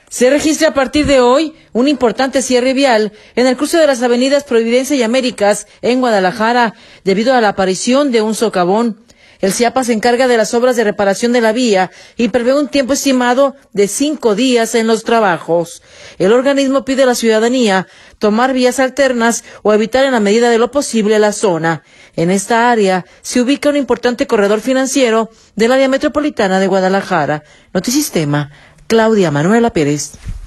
Se registra a partir de hoy un importante cierre vial en el cruce de las avenidas Providencia y Américas en Guadalajara, debido a la aparición de un socavón. El CIAPA se encarga de las obras de reparación de la vía y prevé un tiempo estimado de 5 días en los trabajos. El organismo pide a la ciudadanía tomar vías alternas o evitar en la medida de lo posible la zona. En esta área se ubica un importante corredor financiero del área metropolitana de Guadalajara. Notisistema, Claudia Manuela Pérez.